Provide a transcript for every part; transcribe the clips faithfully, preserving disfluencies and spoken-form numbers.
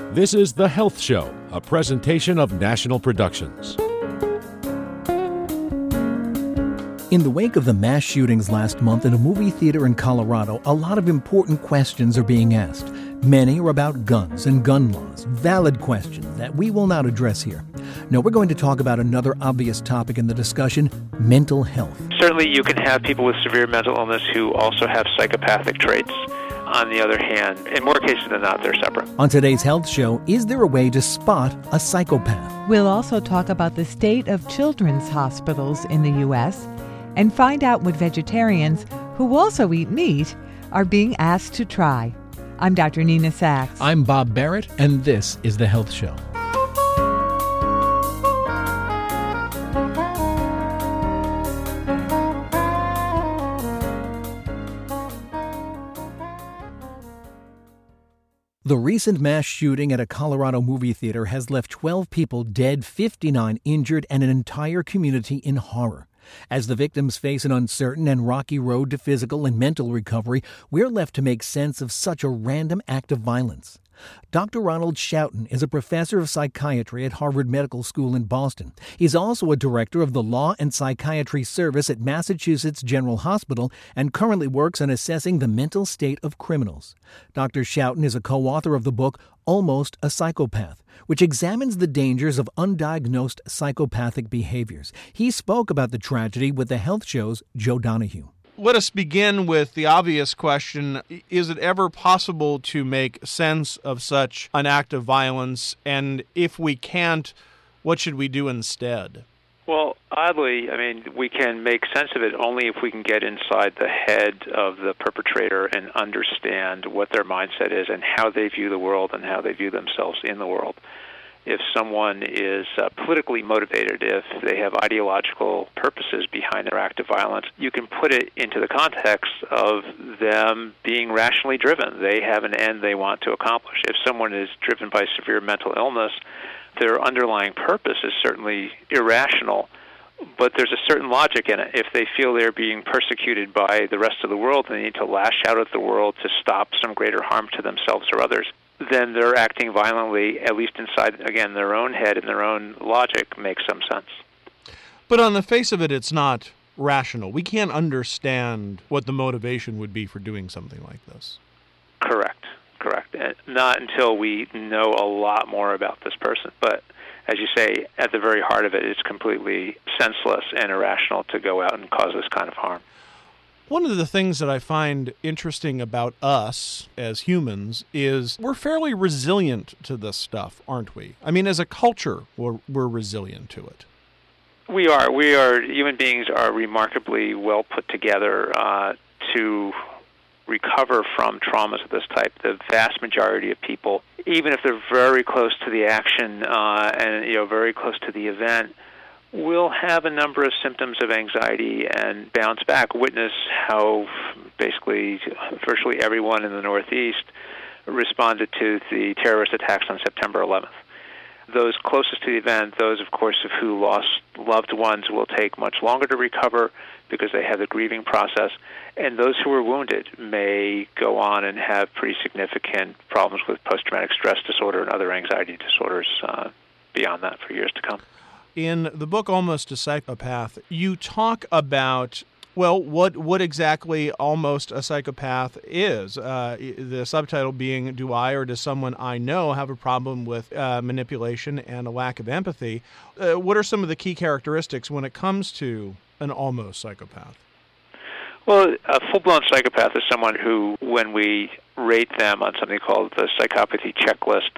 This is The Health Show, a presentation of National Productions. In the wake of the mass shootings last month in a movie theater in Colorado, a lot of important questions are being asked. Many are about guns and gun laws, valid questions that we will not address here. No, we're going to talk about another obvious topic in the discussion, mental health. Certainly you can have people with severe mental illness who also have psychopathic traits. On the other hand, in more cases than not, they're separate. On today's Health Show, is there a way to spot a psychopath? We'll also talk about the state of children's hospitals in the U S and find out what vegetarians who also eat meat are being asked to try. I'm Doctor Nina Sachs. I'm Bob Barrett, and this is The Health Show. The recent mass shooting at a Colorado movie theater has left twelve people dead, fifty-nine injured, and an entire community in horror. As the victims face an uncertain and rocky road to physical and mental recovery, we're left to make sense of such a random act of violence. Doctor Ronald Schouten is a professor of psychiatry at Harvard Medical School in Boston. He's also a director of the Law and Psychiatry Service at Massachusetts General Hospital and currently works on assessing the mental state of criminals. Doctor Schouten is a co-author of the book Almost a Psychopath, which examines the dangers of undiagnosed psychopathic behaviors. He spoke about the tragedy with the Health Show's Joe Donahue. Let us begin with the obvious question. Is it ever possible to make sense of such an act of violence? And if we can't, what should we do instead? Well, oddly, I mean, we can make sense of it only if we can get inside the head of the perpetrator and understand what their mindset is and how they view the world and how they view themselves in the world. If someone is uh, politically motivated, if they have ideological purposes behind their act of violence, you can put it into the context of them being rationally driven. They have an end they want to accomplish. If someone is driven by severe mental illness, their underlying purpose is certainly irrational, but there's a certain logic in it. If they feel they're being persecuted by the rest of the world, they need to lash out at the world to stop some greater harm to themselves or others, then they're acting violently, at least inside, again, their own head and their own logic makes some sense. But on the face of it, it's not rational. We can't understand what the motivation would be for doing something like this. Correct, correct. And not until we know a lot more about this person. But as you say, at the very heart of it, it's completely senseless and irrational to go out and cause this kind of harm. One of the things that I find interesting about us as humans is we're fairly resilient to this stuff, aren't we? I mean, as a culture, we're, we're resilient to it. We are. We are. Human beings are remarkably well put together uh, to recover from traumas of this type. The vast majority of people, even if they're very close to the action uh, and you know very close to the event, will have a number of symptoms of anxiety and bounce back. Witness how basically virtually everyone in the Northeast responded to the terrorist attacks on September eleventh. Those closest to the event, those, of course, of who lost loved ones, will take much longer to recover because they have the grieving process. And those who were wounded may go on and have pretty significant problems with post-traumatic stress disorder and other anxiety disorders uh, beyond that for years to come. In the book Almost a Psychopath, you talk about, well, what what exactly Almost a Psychopath is. Uh, the subtitle being, do I or does someone I know have a problem with uh, manipulation and a lack of empathy? Uh, what are some of the key characteristics when it comes to an almost psychopath? Well, a full-blown psychopath is someone who, when we rate them on something called the psychopathy checklist,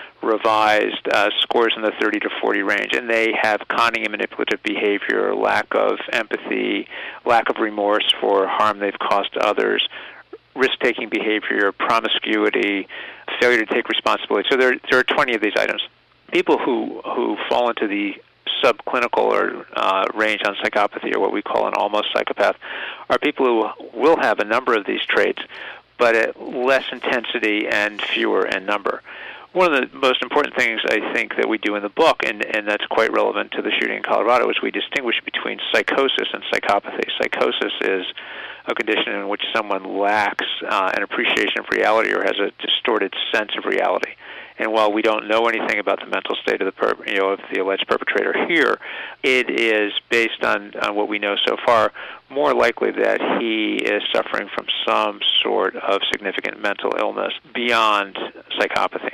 revised, uh, scores in the thirty to forty range, and they have conning and manipulative behavior, lack of empathy, lack of remorse for harm they've caused to others, risk-taking behavior, promiscuity, failure to take responsibility. So there, there are twenty of these items. People who, who fall into the subclinical or uh, range on psychopathy, or what we call an almost psychopath, are people who will have a number of these traits, but at less intensity and fewer in number. One of the most important things I think that we do in the book, and, and that's quite relevant to the shooting in Colorado, is we distinguish between psychosis and psychopathy. Psychosis is a condition in which someone lacks uh, an appreciation of reality or has a distorted sense of reality. And while we don't know anything about the mental state of the per- you know of the alleged perpetrator here, it is based on, on what we know so far more likely that he is suffering from some sort of significant mental illness beyond psychopathy.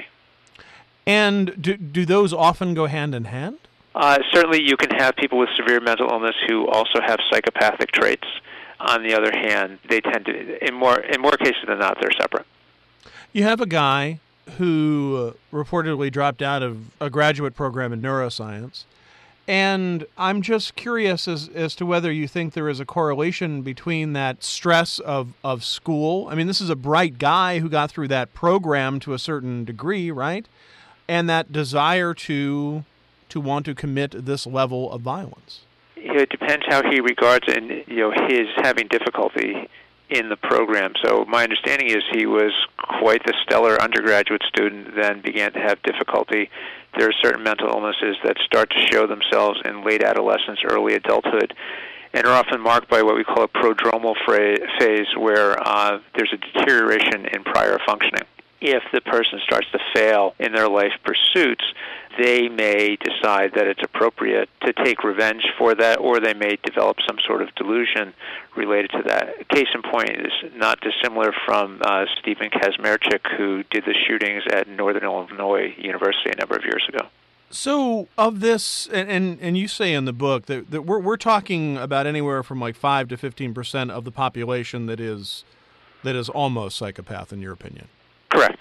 And do, do those often go hand in hand? Uh, certainly you can have people with severe mental illness who also have psychopathic traits. On the other hand, they tend to, in more in more cases than not, they're separate. You have a guy who reportedly dropped out of a graduate program in neuroscience, and I'm just curious as, as to whether you think there is a correlation between that stress of, of school. I mean, this is a bright guy who got through that program to a certain degree, right? And that desire to to want to commit this level of violence. It depends how he regards it, and you know his having difficulty in the program. So my understanding is he was quite the stellar undergraduate student, then began to have difficulty. There are certain mental illnesses that start to show themselves in late adolescence, early adulthood, and are often marked by what we call a prodromal phase, where uh, there's a deterioration in prior functioning. If the person starts to fail in their life pursuits, they may decide that it's appropriate to take revenge for that, or they may develop some sort of delusion related to that. Case in point is not dissimilar from uh, Stephen Kazmierczak, who did the shootings at Northern Illinois University a number of years ago. So of this, and, and, and you say in the book that, that we're, we're talking about anywhere from like five to fifteen percent of the population that is that is almost psychopath, in your opinion. Correct.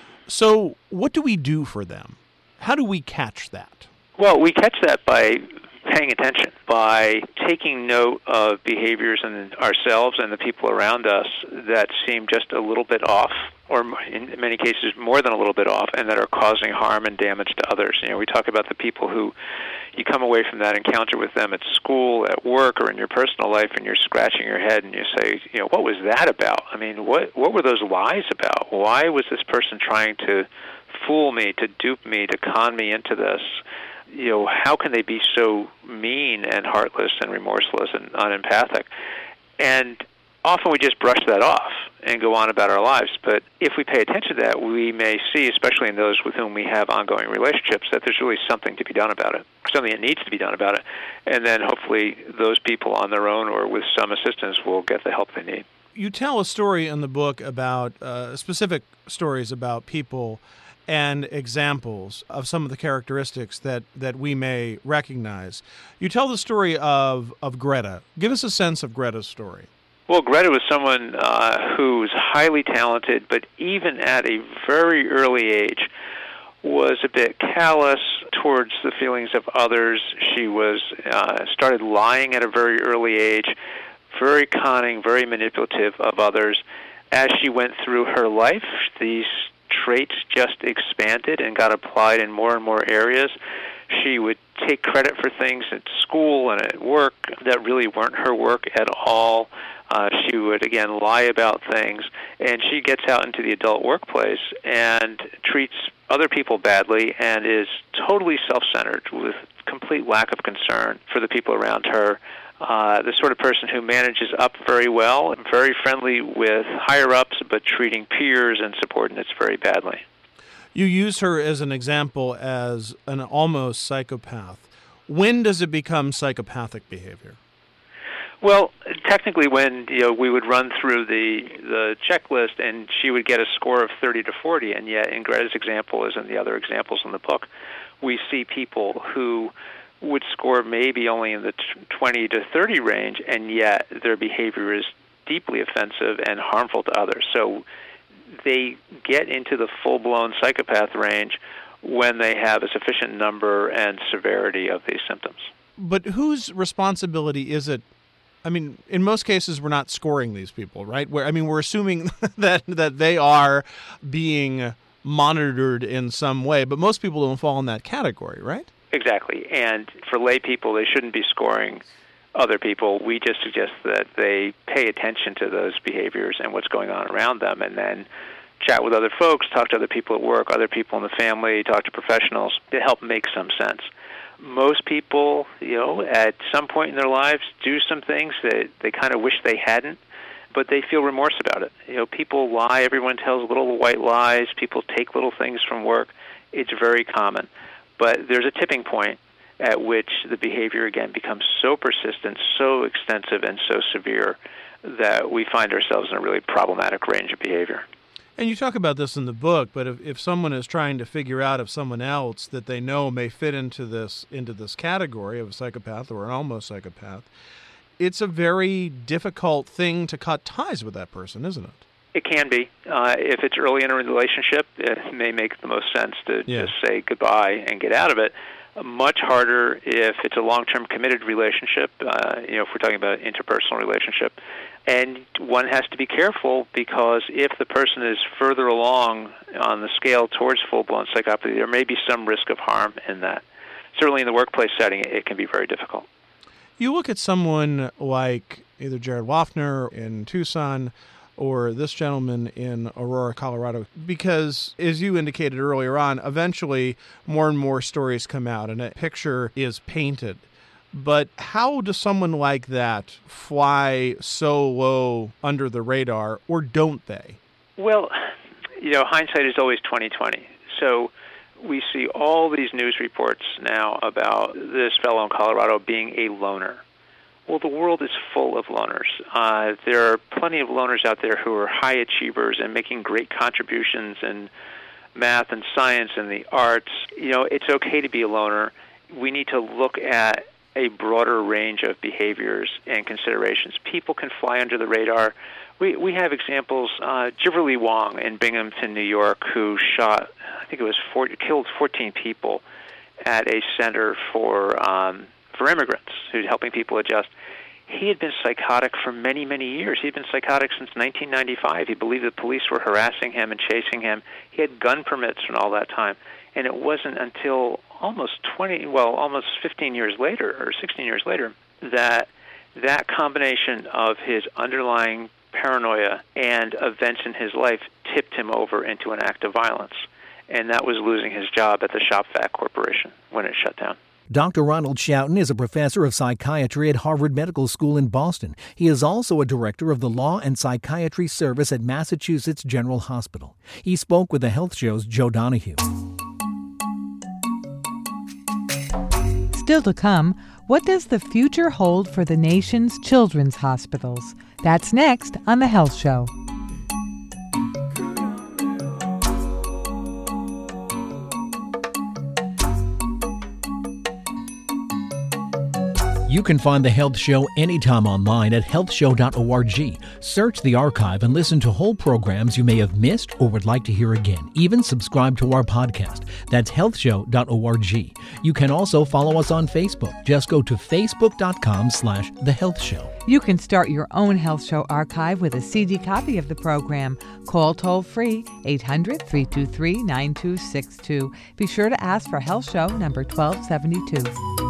So what do we do for them? How do we catch that? Well, we catch that by paying attention, by taking note of behaviors in ourselves and the people around us that seem just a little bit off, or in many cases more than a little bit off, and that are causing harm and damage to others. You know, we talk about the people who you come away from that encounter with them at school, at work, or in your personal life, and you're scratching your head and you say, you know, what was that about? I mean, what what were those lies about? Why was this person trying to fool me, to dupe me, to con me into this? You know, how can they be so mean and heartless and remorseless and unempathic? And often we just brush that off and go on about our lives. But if we pay attention to that, we may see, especially in those with whom we have ongoing relationships, that there's really something to be done about it, something that needs to be done about it. And then hopefully those people on their own or with some assistance will get the help they need. You tell a story in the book about uh, specific stories about people and examples of some of the characteristics that, that we may recognize. You tell the story of, of Greta. Give us a sense of Greta's story. Well, Greta was someone uh, who was highly talented, but even at a very early age was a bit callous towards the feelings of others. She was uh, started lying at a very early age, very conning, very manipulative of others. As she went through her life, these traits just expanded and got applied in more and more areas. She would take credit for things at school and at work that really weren't her work at all. Uh, she would, again, lie about things, and she gets out into the adult workplace and treats other people badly and is totally self-centered with complete lack of concern for the people around her. Uh, the sort of person who manages up very well, very friendly with higher-ups, but treating peers and subordinates very badly. You use her as an example as an almost psychopath. When does it become psychopathic behavior? Well, technically when you know we would run through the the checklist and she would get a score of thirty to forty, and yet in Greta's example, as in the other examples in the book, we see people who would score maybe only in the twenty to thirty range, and yet their behavior is deeply offensive and harmful to others. So they get into the full-blown psychopath range when they have a sufficient number and severity of these symptoms. But whose responsibility is it? I mean, in most cases, we're not scoring these people, right? Where I mean, we're assuming that that they are being monitored in some way, but most people don't fall in that category, right? Exactly. And for lay people, they shouldn't be scoring other people. We just suggest that they pay attention to those behaviors and what's going on around them, and then chat with other folks, talk to other people at work, other people in the family, talk to professionals to help make some sense. Most people, you know, at some point in their lives do some things that they kind of wish they hadn't, but they feel remorse about it. You know, people lie. Everyone tells little white lies. People take little things from work. It's very common. But there's a tipping point at which the behavior, again, becomes so persistent, so extensive, and so severe that we find ourselves in a really problematic range of behavior. And you talk about this in the book, but if, if someone is trying to figure out if someone else that they know may fit into this into this category of a psychopath or an almost psychopath, it's a very difficult thing to cut ties with that person, isn't it? It can be. Uh, if it's early in a relationship, it may make the most sense to yeah. just say goodbye and get out of it. Much harder if it's a long-term committed relationship, uh, you know, if we're talking about an interpersonal relationship. And one has to be careful because if the person is further along on the scale towards full-blown psychopathy, there may be some risk of harm in that. Certainly in the workplace setting, it can be very difficult. You look at someone like either Jared Waffner in Tucson or this gentleman in Aurora, Colorado, because, as you indicated earlier on, eventually more and more stories come out and a picture is painted. But how does someone like that fly so low under the radar, or don't they? Well, you know, hindsight is always twenty twenty. So we see all these news reports now about this fellow in Colorado being a loner. Well, the world is full of loners. Uh, there are plenty of loners out there who are high achievers and making great contributions in math and science and the arts. You know, it's okay to be a loner. We need to look at a broader range of behaviors and considerations. People can fly under the radar. We we have examples. Uh, Jiverly Wong in Binghamton, New York, who shot, I think it was four, killed fourteen people at a center for um, for immigrants, who's helping people adjust. He had been psychotic for many, many years. He'd been psychotic since nineteen ninety-five. He believed the police were harassing him and chasing him. He had gun permits from all that time. And it wasn't until almost twenty, well, almost fifteen years later, or sixteen years later, that that combination of his underlying paranoia and events in his life tipped him over into an act of violence. And that was losing his job at the Shopvac Corporation when it shut down. Doctor Ronald Schouten is a professor of psychiatry at Harvard Medical School in Boston. He is also a director of the Law and Psychiatry Service at Massachusetts General Hospital. He spoke with the Health Show's Joe Donahue. Still to come, what does the future hold for the nation's children's hospitals? That's next on The Health Show. You can find The Health Show anytime online at health show dot org. Search the archive and listen to whole programs you may have missed or would like to hear again. Even subscribe to our podcast. That's health show dot org. You can also follow us on Facebook. Just go to facebook dot com slash The Health Show. You can start your own Health Show archive with a C D copy of the program. Call toll-free eight hundred, three two three, nine two six two. Be sure to ask for Health Show number twelve seventy-two.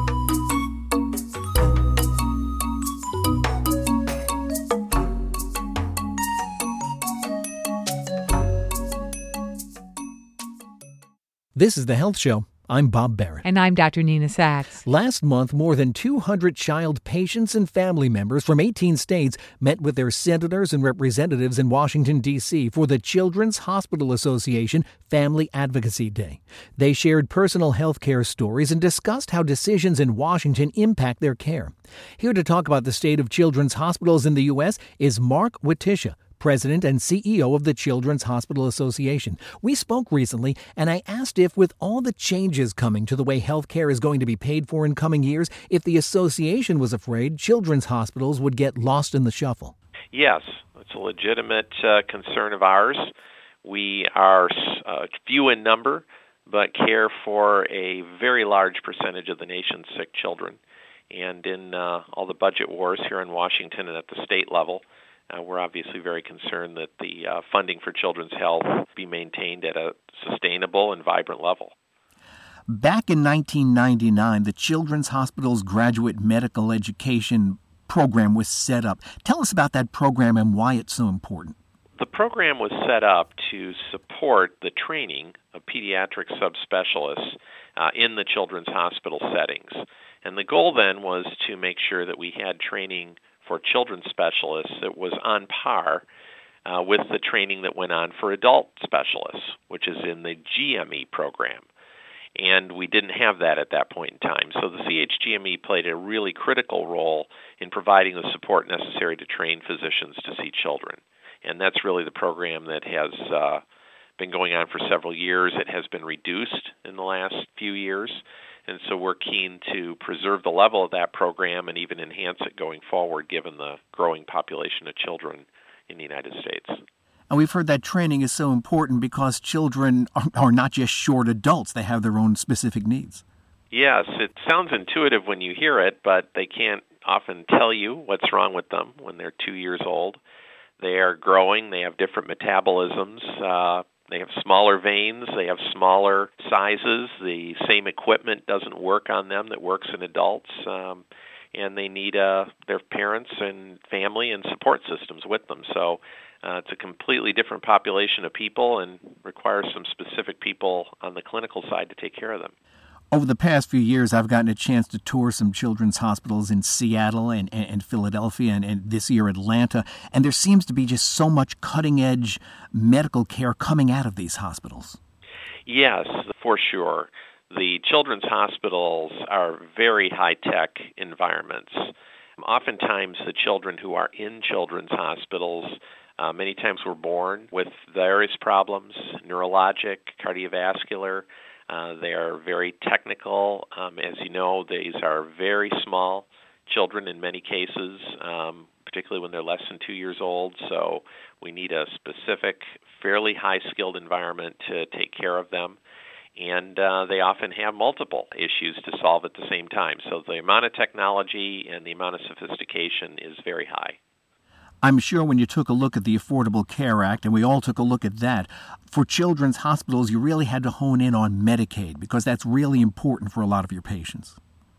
This is The Health Show. I'm Bob Barrett. And I'm Doctor Nina Sachs. Last month, more than two hundred child patients and family members from eighteen states met with their senators and representatives in Washington, D C for the Children's Hospital Association Family Advocacy Day. They shared personal health care stories and discussed how decisions in Washington impact their care. Here to talk about the state of children's hospitals in the U S is Mark Watisha, President and C E O of the Children's Hospital Association. We spoke recently, and I asked if, with all the changes coming to the way health care is going to be paid for in coming years, if the association was afraid children's hospitals would get lost in the shuffle. Yes, it's a legitimate uh, concern of ours. We are uh, few in number, but care for a very large percentage of the nation's sick children. And in uh, all the budget wars here in Washington and at the state level, Uh, we're obviously very concerned that the uh, funding for children's health be maintained at a sustainable and vibrant level. Back in nineteen ninety-nine, the Children's Hospital's Graduate Medical Education program was set up. Tell us about that program and why it's so important. The program was set up to support the training of pediatric subspecialists uh, in the children's hospital settings. And the goal then was to make sure that we had training for children's specialists that was on par uh, with the training that went on for adult specialists, which is in the G M E program. And we didn't have that at that point in time. So the C H G M E played a really critical role in providing the support necessary to train physicians to see children. And that's really the program that has uh, been going on for several years. It has been reduced in the last few years. And so we're keen to preserve the level of that program and even enhance it going forward, given the growing population of children in the United States. And we've heard that training is so important because children are, are not just short adults. They have their own specific needs. Yes, it sounds intuitive when you hear it, but they can't often tell you what's wrong with them when they're two years old. They are growing. They have different metabolisms. Uh, they have smaller veins. They have smaller sizes. The same equipment doesn't work on them that works in adults. Um, and they need uh, their parents and family and support systems with them. So uh, it's a completely different population of people and requires some specific people on the clinical side to take care of them. Over the past few years, I've gotten a chance to tour some children's hospitals in Seattle and, and, and Philadelphia and, and this year Atlanta, and there seems to be just so much cutting-edge medical care coming out of these hospitals. Yes, for sure. The children's hospitals are very high-tech environments. Oftentimes, the children who are in children's hospitals uh, many times were born with various problems, neurologic, cardiovascular. Uh, they are very technical. Um, as you know, these are very small children in many cases, um, particularly when they're less than two years old. So we need a specific, fairly high-skilled environment to take care of them. And uh, they often have multiple issues to solve at the same time. So the amount of technology and the amount of sophistication is very high. I'm sure when you took a look at the Affordable Care Act, and we all took a look at that, for children's hospitals, you really had to hone in on Medicaid because that's really important for a lot of your patients.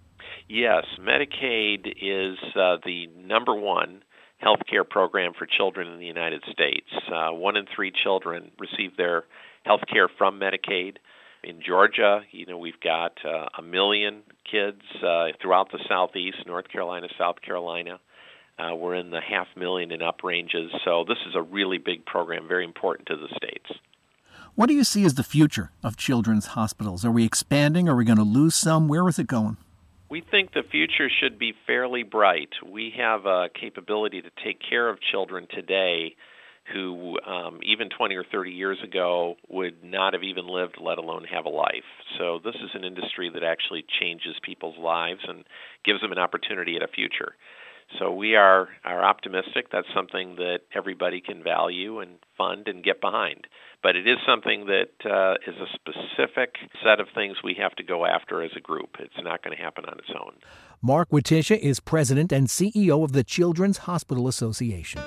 Yes, Medicaid is uh, the number one health care program for children in the United States. Uh, one in three children receive their health care from Medicaid. In Georgia, you know, we've got uh, a million kids uh, throughout the Southeast, North Carolina, South Carolina. Uh, we're in the half million and up ranges, so this is a really big program, very important to the states. What do you see as the future of children's hospitals? Are we expanding? Are we going to lose some? Where is it going? We think the future should be fairly bright. We have a capability to take care of children today who um, even twenty or thirty years ago would not have even lived, let alone have a life. So this is an industry that actually changes people's lives and gives them an opportunity at a future. So we are, are optimistic. That's something that everybody can value and fund and get behind. But it is something that uh, is a specific set of things we have to go after as a group. It's not going to happen on its own. Mark Watisha is president and C E O of the Children's Hospital Association.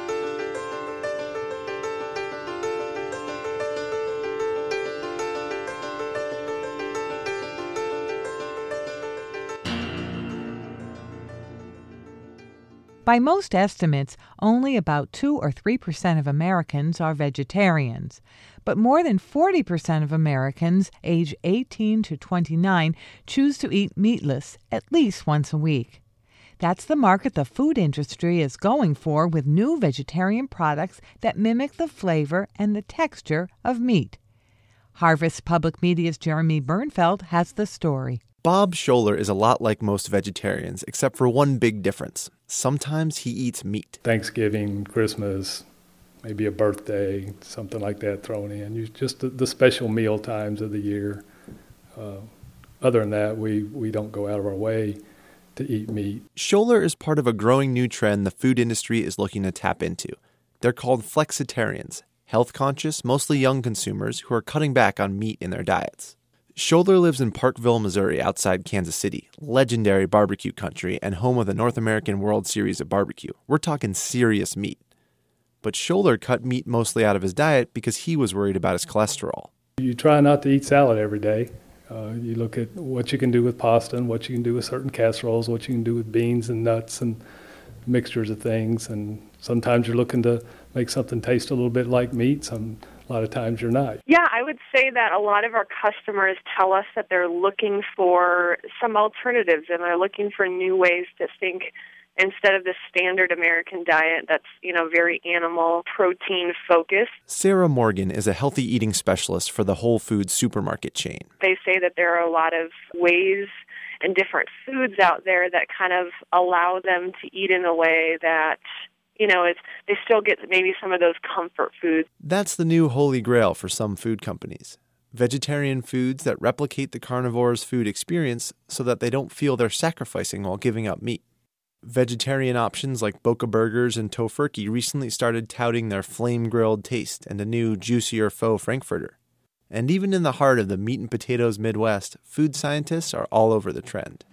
By most estimates, only about two or three percent of Americans are vegetarians. But more than forty percent of Americans age eighteen to twenty-nine choose to eat meatless at least once a week. That's the market the food industry is going for with new vegetarian products that mimic the flavor and the texture of meat. Harvest Public Media's Jeremy Bernfeld has the story. Bob Scholler is a lot like most vegetarians, except for one big difference. Sometimes he eats meat. Thanksgiving, Christmas, maybe a birthday, something like that thrown in. You, just the, the special meal times of the year. Uh, other than that, we, we don't go out of our way to eat meat. Scholler is part of a growing new trend the food industry is looking to tap into. They're called flexitarians, health-conscious, mostly young consumers who are cutting back on meat in their diets. Scholler lives in Parkville, Missouri, outside Kansas City, legendary barbecue country and home of the North American World Series of Barbecue. We're talking serious meat. But Scholler cut meat mostly out of his diet because he was worried about his cholesterol. You try not to eat salad every day. Uh, you look at what you can do with pasta and what you can do with certain casseroles, what you can do with beans and nuts and mixtures of things. And sometimes you're looking to make something taste a little bit like meat. Some a lot of times you're not. Yeah, I would say that a lot of our customers tell us that they're looking for some alternatives and they're looking for new ways to think instead of the standard American diet that's, you know, very animal protein focused. Sarah Morgan is a healthy eating specialist for the Whole Foods supermarket chain. They say that there are a lot of ways and different foods out there that kind of allow them to eat in a way that, you know, it's, they still get maybe some of those comfort foods. That's the new holy grail for some food companies. Vegetarian foods that replicate the carnivore's food experience so that they don't feel they're sacrificing while giving up meat. Vegetarian options like Boca Burgers and Tofurky recently started touting their flame-grilled taste and a new, juicier faux Frankfurter. And even in the heart of the meat and potatoes Midwest, food scientists are all over the trend.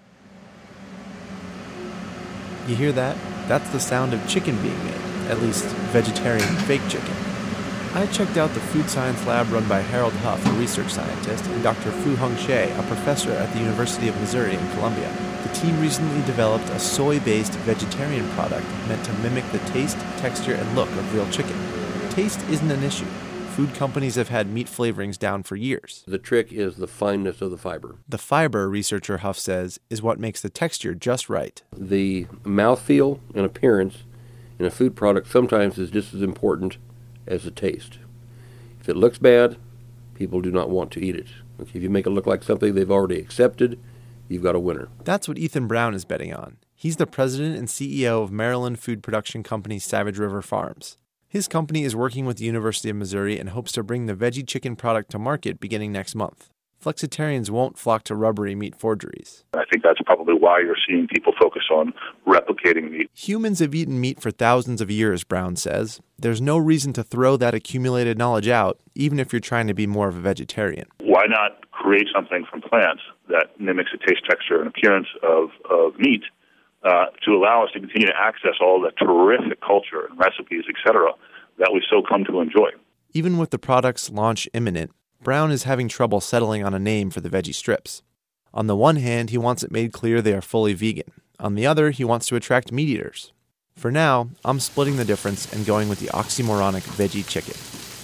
You hear that? That's the sound of chicken being made, at least vegetarian fake chicken. I checked out the food science lab run by Harold Huff, a research scientist, and Doctor Fu-Hung Hsieh, a professor at the University of Missouri in Columbia. The team recently developed a soy-based vegetarian product meant to mimic the taste, texture, and look of real chicken. Taste isn't an issue. Food companies have had meat flavorings down for years. The trick is the fineness of the fiber. The fiber, researcher Huff says, is what makes the texture just right. The mouthfeel and appearance in a food product sometimes is just as important as the taste. If it looks bad, people do not want to eat it. If you make it look like something they've already accepted, you've got a winner. That's what Ethan Brown is betting on. He's the president and C E O of Maryland food production company Savage River Farms. His company is working with the University of Missouri and hopes to bring the veggie chicken product to market beginning next month. Flexitarians won't flock to rubbery meat forgeries. I think that's probably why you're seeing people focus on replicating meat. Humans have eaten meat for thousands of years, Brown says. There's no reason to throw that accumulated knowledge out, even if you're trying to be more of a vegetarian. Why not create something from plants that mimics the taste, texture, and appearance of, of meat uh, to allow us to continue to access all the terrific culture and recipes, et cetera, that we've so come to enjoy? Even with the product's launch imminent, Brown is having trouble settling on a name for the veggie strips. On the one hand, he wants it made clear they are fully vegan. On the other, he wants to attract meat eaters. For now, I'm splitting the difference and going with the oxymoronic veggie chicken.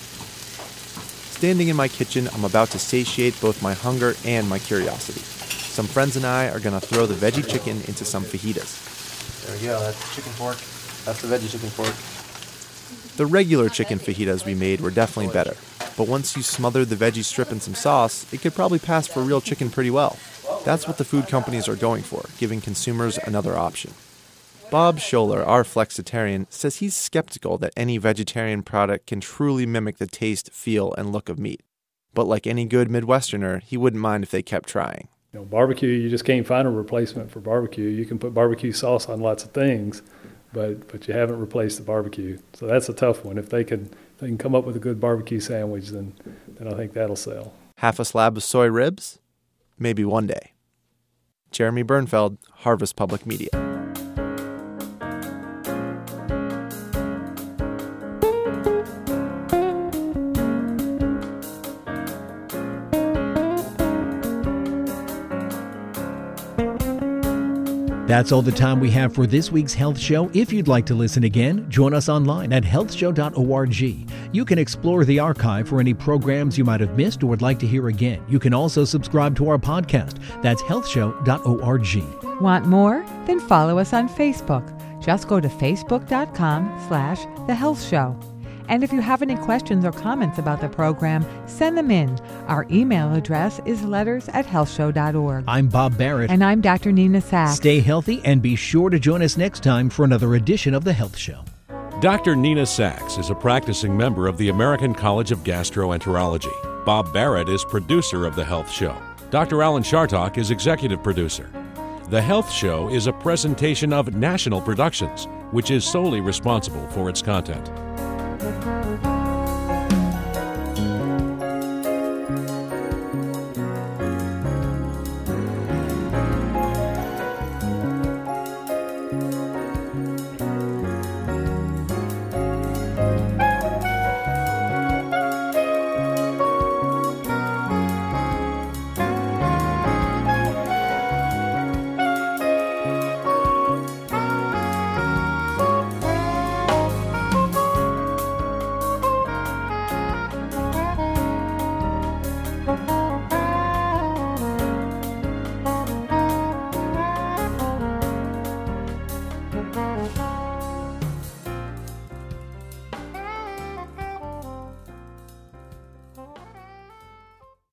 Standing in my kitchen, I'm about to satiate both my hunger and my curiosity. Some friends and I are going to throw the veggie chicken into some fajitas. There we go, that's the chicken fork. That's the veggie chicken fork. The regular chicken fajitas we made were definitely better, but once you smothered the veggie strip in some sauce, it could probably pass for real chicken pretty well. That's what the food companies are going for, giving consumers another option. Bob Scholler, our flexitarian, says he's skeptical that any vegetarian product can truly mimic the taste, feel, and look of meat. But like any good Midwesterner, he wouldn't mind if they kept trying. You know, barbecue, you just can't find a replacement for barbecue. You can put barbecue sauce on lots of things, but but you haven't replaced the barbecue. So that's a tough one. If they can if they can come up with a good barbecue sandwich, then then I think that'll sell. Half a slab of soy ribs? Maybe one day. Jeremy Bernfeld, Harvest Public Media. That's all the time we have for this week's Health Show. If you'd like to listen again, join us online at health show dot org. You can explore the archive for any programs you might have missed or would like to hear again. You can also subscribe to our podcast. That's health show dot org. Want more? Then follow us on Facebook. Just go to facebook dot com slash The Health Show. And if you have any questions or comments about the program, send them in. Our email address is letters at health show dot org. I'm Bob Barrett. And I'm Doctor Nina Sachs. Stay healthy and be sure to join us next time for another edition of The Health Show. Doctor Nina Sachs is a practicing member of the American College of Gastroenterology. Bob Barrett is producer of The Health Show. Doctor Alan Chartock is executive producer. The Health Show is a presentation of National Productions, which is solely responsible for its content.